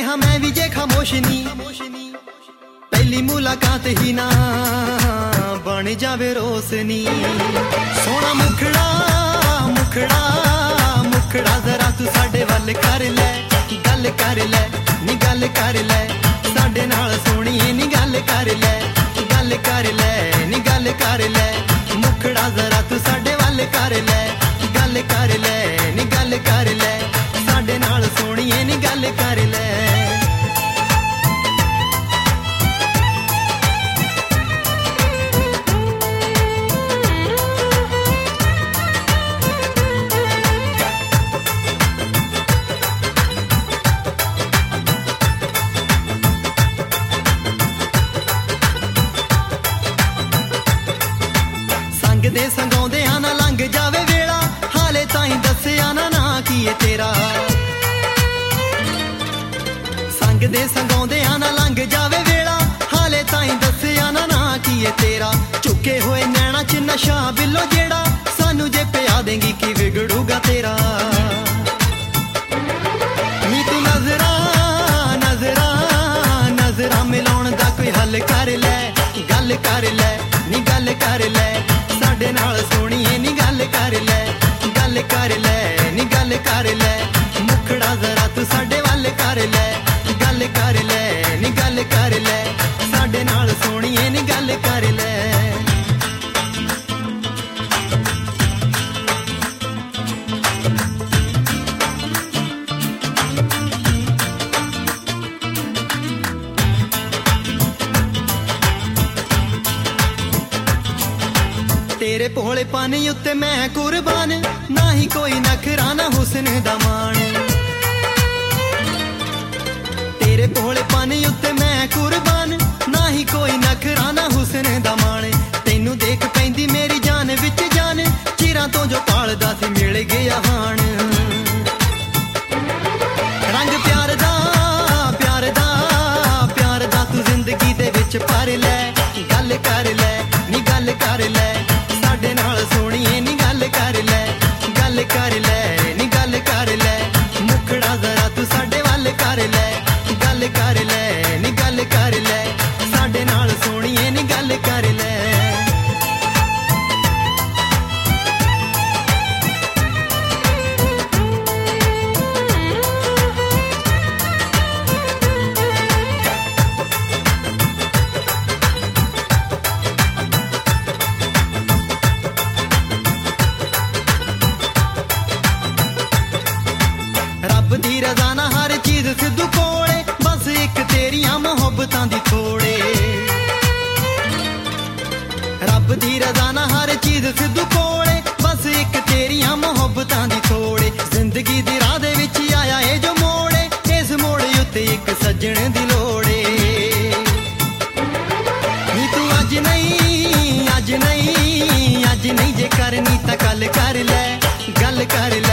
कहा मैं भी जे खामोश नी, पहली मुलाकात ही ना बन जावे रोशनी। सोना मुखड़ा मुखड़ा मुखड़ा जरा तू साडे वल कर ले, गल कर ले नी गल कर ले, साडे नाल सोहणीए नी गल कर ले, गल कर ले नी गल कर ले। मुखड़ा जरा तू साडे वल कर ले, गल कर ले नी गल कर ले, साडे नाल सोहणीए नी गल कर ले। दे संगाउंदे ना लंघ जावे वेला, हाले ताईं दस्सिया ना ना की है तेरा। संग दे संगाउंदे ना लंघ जावे वेला, हाले ताईं दस्सिया ना ना की है तेरा। चुके होए नैना च नशा बिलो जेड़ा, सानू जे पिया देंगी की बिगड़ूगा तेरा। नी तू नजरा नजरा नजरा मिलाउण दा कोई हल कर ले, गल कर ले नी गल कर ले, साडे नाल सोहणीए नी गल कर ले, गल कर ले नी गल कर ले। मुखड़ा जरा तू साडे वल कर ले, गल कर ले नी गल कर ले, साडे नाल सोहणीए नी गल कर ले। तेरे भोले पानी उत्ते मैं कुर्बान, ना ही कोई नखरा ना हुस्न दा मान। तेरे भोले पानी उत्ते मैं कुर्बान, ना ही कोई नखरा ना हुस्न दा मान। तैनू देख पैंदी मेरी जान विच जान, चिरां तो जो पालदा सी मिल गया हाण। रंग प्यार दा प्यार दा प्यार दा तू जिंदगी दे विच भर ले, गल कर ले नी गल कर ले, साडे नाल सोहणीए नी गल कर ले, गल कर ले नी गल कर ले। मुखड़ा जरा तू साडे वल कर ले, गल कर ले नी गल कर ले, साडे नाल सोहणीए नी गल कर ले। रब दी रज़ा ना हर चीज सिद्धू कोले, बस एक तेरियां मोहब्बतां दी थोड़े। रब दी रज़ा ना हर चीज सिद्धू कोले, बस एक तेरियां मोहब्बतां दी थोड़े। जिंदगी दी राह दे विच आया ए जो मोड़े, इस मोड़े उत्ते एक सज्जण दी लोड़े। नी तू अज नहीं अज नहीं अज नहीं जे करनी तां कल कर ले, गल कर ले